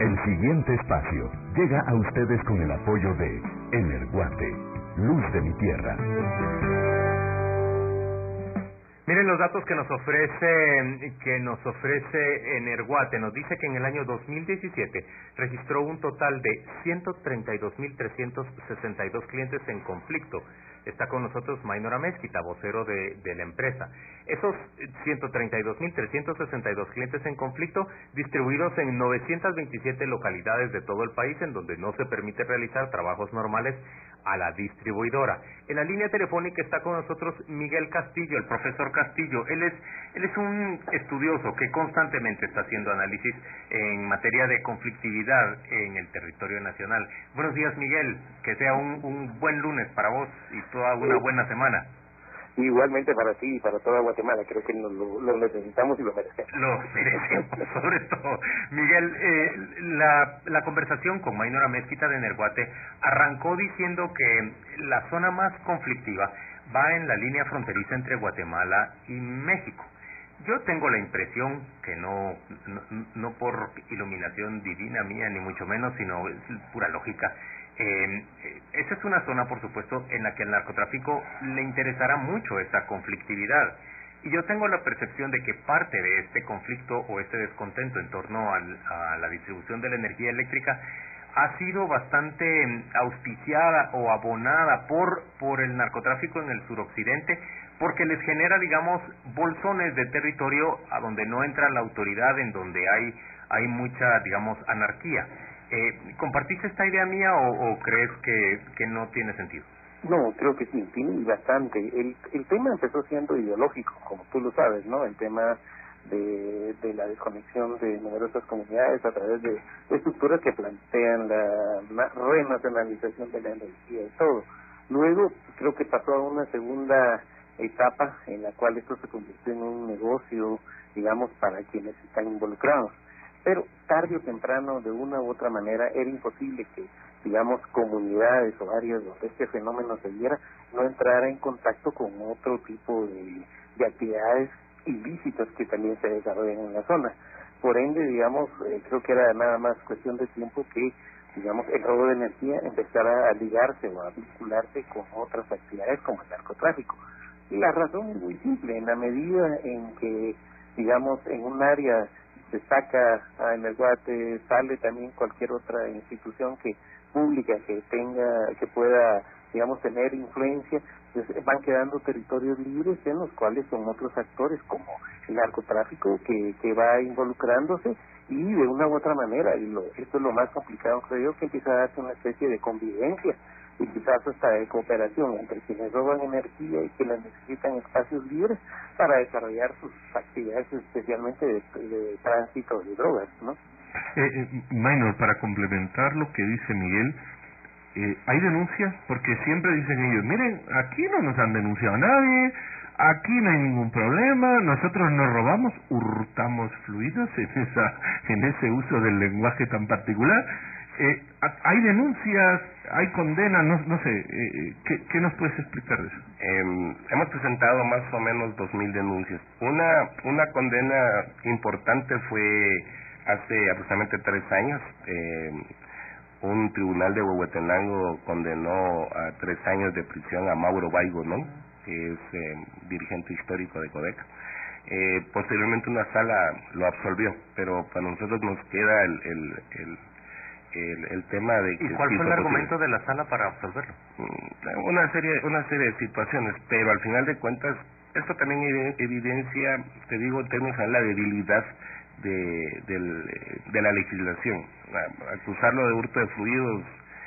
El siguiente espacio llega a ustedes con el apoyo de Energuate, Luz de mi Tierra. Miren los datos que nos ofrece Energuate. Nos dice que en el año 2017 registró un total de 132.362 clientes en conflicto. Está con nosotros Maynor Amezquita, vocero de la empresa. Esos 132.362 clientes en conflicto distribuidos en 927 localidades de todo el país en donde no se permite realizar trabajos normales a la distribuidora. En la línea telefónica está con nosotros Miguel Castillo, el profesor Castillo. Él es un estudioso que constantemente está haciendo análisis en materia de conflictividad en el territorio nacional. Buenos días, Miguel, que sea un buen lunes para vos y toda una buena semana. Igualmente para ti y para toda Guatemala, creo que lo necesitamos y lo merecemos. Lo merecemos, sobre todo. Miguel, la conversación con Maynor Amezquita de Energuate arrancó diciendo que la zona más conflictiva va en la línea fronteriza entre Guatemala y México. Yo tengo la impresión que no por iluminación divina mía, ni mucho menos, sino es pura lógica. Esa es una zona, por supuesto, en la que al narcotráfico le interesará mucho esta conflictividad. Y yo tengo la percepción de que parte de este conflicto o este descontento en torno a la distribución de la energía eléctrica ha sido bastante auspiciada o abonada por el narcotráfico en el suroccidente, porque les genera, digamos, bolsones de territorio a donde no entra la autoridad, en donde hay mucha, digamos, anarquía. ¿Compartiste esta idea mía o crees que no tiene sentido? No, creo que sí, tiene bastante. El tema empezó siendo ideológico, como tú lo sabes, ¿no? El tema de la desconexión de numerosas comunidades a través de estructuras que plantean la renacionalización de la energía y todo. Luego creo que pasó a una segunda etapa en la cual esto se convirtió en un negocio, digamos, para quienes están involucrados. Pero tarde o temprano, de una u otra manera, era imposible que, digamos, comunidades o áreas donde este fenómeno se diera no entrara en contacto con otro tipo de actividades ilícitas que también se desarrollan en la zona. Por ende, digamos, creo que era nada más cuestión de tiempo que, digamos, el robo de energía empezara a ligarse o a vincularse con otras actividades como el narcotráfico. Y la razón es muy simple: en la medida en que, digamos, en un área se saca a Energuate, sale también cualquier otra institución pública que pueda, digamos, tener influencia, pues van quedando territorios libres en los cuales son otros actores como el narcotráfico que va involucrándose, y de una u otra manera, esto es lo más complicado, creo yo, que empieza a darse una especie de convivencia y quizás hasta de cooperación entre quienes roban energía y quienes necesitan espacios libres para desarrollar sus actividades, especialmente de tránsito de drogas, ¿no? Maynor, para complementar lo que dice Miguel, hay denuncias, porque siempre dicen ellos, miren, aquí no nos han denunciado a nadie, aquí no hay ningún problema, nosotros no robamos, hurtamos fluidos en ese uso del lenguaje tan particular. Hay denuncias, hay condenas, no sé, ¿qué nos puedes explicar de eso? Hemos presentado más o menos 2,000 denuncias. Una condena importante fue hace aproximadamente 3 años. Un tribunal de Huehuetenango condenó a 3 años de prisión a Mauro Baigo, ¿no?, que es dirigente histórico de Codeca. Posteriormente una sala lo absolvió, pero para nosotros nos queda el tema de que... ¿Y cuál fue el argumento de la sala para absolverlo? Una serie de situaciones, pero al final de cuentas esto también evidencia, te digo, en términos de la debilidad de la legislación. Acusarlo de hurto de fluidos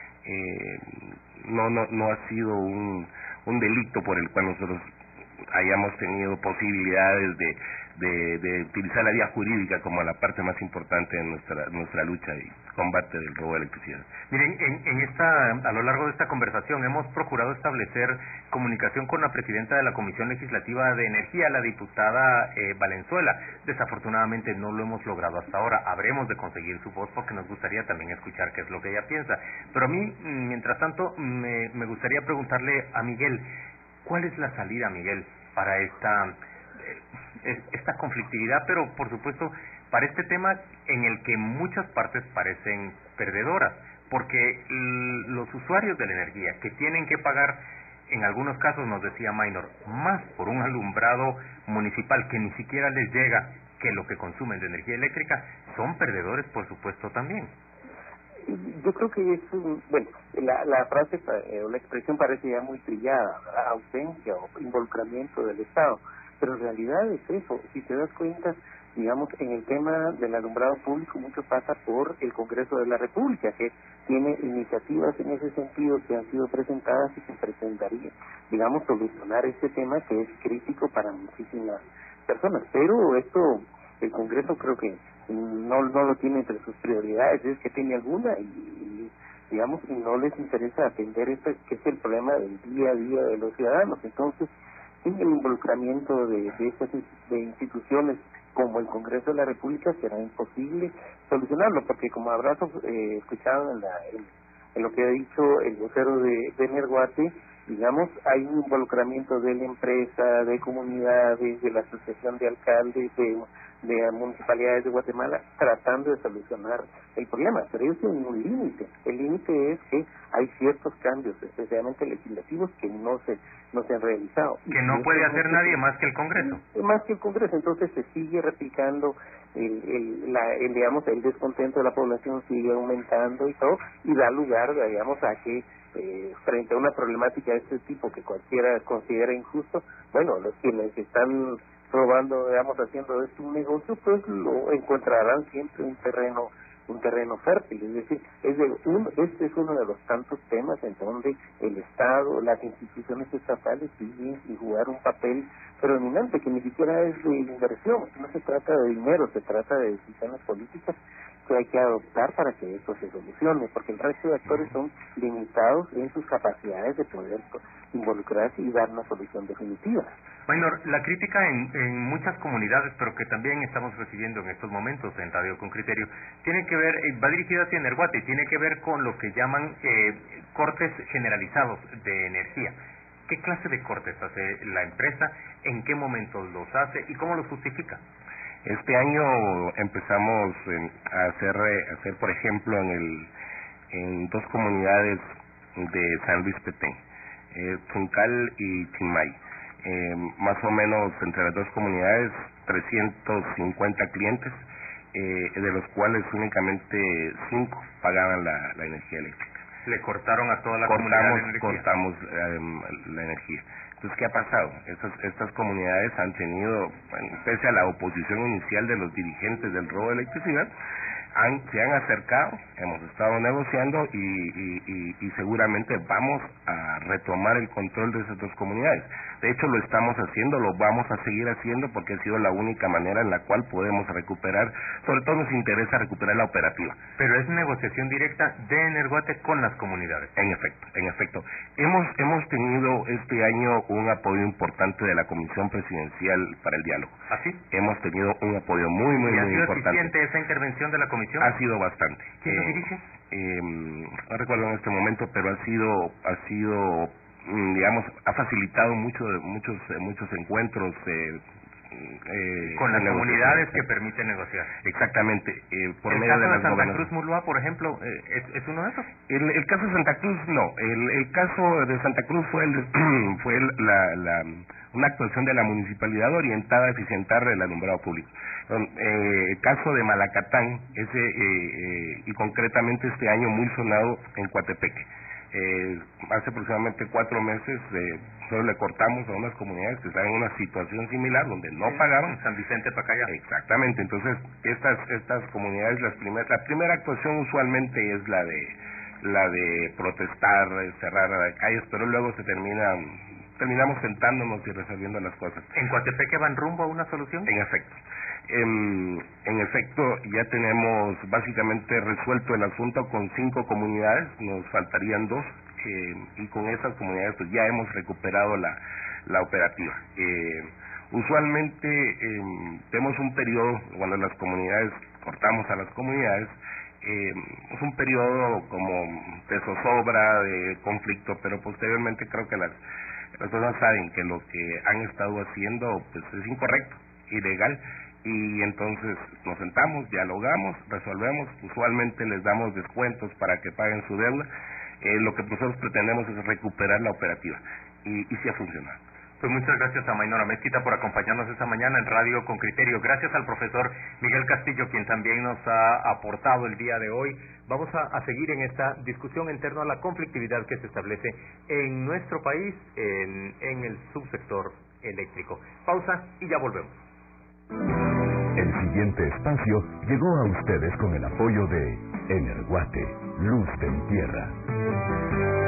no ha sido un delito por el cual nosotros hayamos tenido posibilidades de utilizar la vía jurídica como la parte más importante de nuestra lucha y combate del robo de electricidad. Miren, a lo largo de esta conversación hemos procurado establecer comunicación con la presidenta de la Comisión Legislativa de Energía, la diputada Valenzuela. Desafortunadamente no lo hemos logrado hasta ahora. Habremos de conseguir su voz porque nos gustaría también escuchar qué es lo que ella piensa. Pero a mí, mientras tanto, me gustaría preguntarle a Miguel, ¿cuál es la salida, Miguel, para esta conflictividad, pero por supuesto para este tema en el que muchas partes parecen perdedoras, porque los usuarios de la energía que tienen que pagar, en algunos casos nos decía Maynor, más por un alumbrado municipal que ni siquiera les llega que lo que consumen de energía eléctrica, son perdedores por supuesto también. Yo creo que es bueno, la frase o la expresión parece ya muy trillada, ¿verdad? Ausencia o involucramiento del Estado, pero en realidad es eso. Si te das cuenta, digamos, en el tema del alumbrado público mucho pasa por el Congreso de la República, que tiene iniciativas en ese sentido que han sido presentadas y que pretendría, digamos, solucionar este tema que es crítico para muchísimas personas. Pero esto, el Congreso creo que no lo tiene entre sus prioridades, es que tiene alguna y digamos, y no les interesa atender esto, que es el problema del día a día de los ciudadanos. Entonces, sin el involucramiento de estas de instituciones como el Congreso de la República será imposible solucionarlo, porque como habrás escuchado en lo que ha dicho el vocero de Energuate, digamos, hay un involucramiento de la empresa, de comunidades, de la asociación de alcaldes, de municipalidades de Guatemala, tratando de solucionar el problema, pero ellos tienen un límite. El límite es que hay ciertos cambios, especialmente legislativos, que no se han realizado. Que no puede hacer nadie más que el Congreso. Más que el Congreso, entonces se sigue replicando digamos, el descontento de la población sigue aumentando y todo, y da lugar, digamos, a que frente a una problemática de este tipo que cualquiera considera injusto, bueno, los quienes están robando, digamos, haciendo esto un negocio, pues lo encontrarán siempre un terreno fértil. Es decir, este es uno de los tantos temas en donde el Estado, las instituciones estatales siguen sin jugar un papel predominante, que ni siquiera es de inversión, no se trata de dinero, se trata de decisiones políticas que hay que adoptar para que esto se solucione, porque el resto de actores son limitados en sus capacidades de poder involucrarse y dar una solución definitiva. Bueno, la crítica en muchas comunidades, pero que también estamos recibiendo en estos momentos en Radio con Criterio, tiene que ver, va dirigida hacia Energuate y tiene que ver con lo que llaman cortes generalizados de energía. ¿Qué clase de cortes hace la empresa? ¿En qué momentos los hace? ¿Y cómo los justifica? Este año empezamos a hacer, por ejemplo, en dos comunidades de San Luis Petén, Tuncal y Chimay. Más o menos entre las dos comunidades 350 clientes, de los cuales únicamente 5 pagaban la energía eléctrica. Le cortaron a toda la comunidad la energía. Cortamos la energía. Entonces, ¿qué ha pasado? Estas comunidades han tenido, pese a la oposición inicial de los dirigentes del robo de electricidad, se han acercado, hemos estado negociando y seguramente vamos a retomar el control de esas dos comunidades. De hecho, lo estamos haciendo, lo vamos a seguir haciendo porque ha sido la única manera en la cual podemos recuperar, sobre todo nos interesa recuperar la operativa. Pero es negociación directa de Energuate con las comunidades. En efecto. Hemos tenido este año un apoyo importante de la Comisión Presidencial para el Diálogo. ¿Ah, sí? Hemos tenido un apoyo muy importante. ¿Y ha sido eficiente esa intervención de la Comisión? Ha sido bastante. ¿Quién lo dirige? No recuerdo en este momento, pero ha sido digamos, ha facilitado muchos encuentros con las comunidades que permiten negociar. Exactamente, por ¿El medio caso de las Santa Cruz Mulúa, por ejemplo, es uno de esos? El caso de Santa Cruz no, el caso de Santa Cruz fue una actuación de la municipalidad orientada a eficientar el alumbrado público. El caso de Malacatán, y concretamente este año muy sonado en Coatepeque. Hace aproximadamente 4 meses solo le cortamos a unas comunidades que están en una situación similar donde no pagaron. San Vicente para acá. Exactamente. Entonces estas comunidades, la primera actuación usualmente es la de protestar, cerrar calles, pero luego terminamos sentándonos y resolviendo las cosas. ¿En Coatepeque van rumbo a una solución? En efecto. En efecto, ya tenemos básicamente resuelto el asunto con 5 comunidades, nos faltarían 2, y con esas comunidades pues ya hemos recuperado la operativa. Usualmente tenemos un periodo, cuando las comunidades, cortamos a las comunidades, es un periodo como de zozobra, de conflicto, pero posteriormente creo que las personas saben que lo que han estado haciendo pues es incorrecto, ilegal, y entonces nos sentamos, dialogamos, resolvemos, usualmente les damos descuentos para que paguen su deuda. Lo que nosotros pretendemos es recuperar la operativa y sí ha funcionado. Pues muchas gracias a Maynora Mezquita por acompañarnos esta mañana en Radio con Criterio. Gracias al profesor Miguel Castillo, quien también nos ha aportado el día de hoy. Vamos a seguir en esta discusión en torno a la conflictividad que se establece en nuestro país en el subsector eléctrico. Pausa y ya volvemos. El siguiente espacio llegó a ustedes con el apoyo de Energuate, Luz de mi Tierra.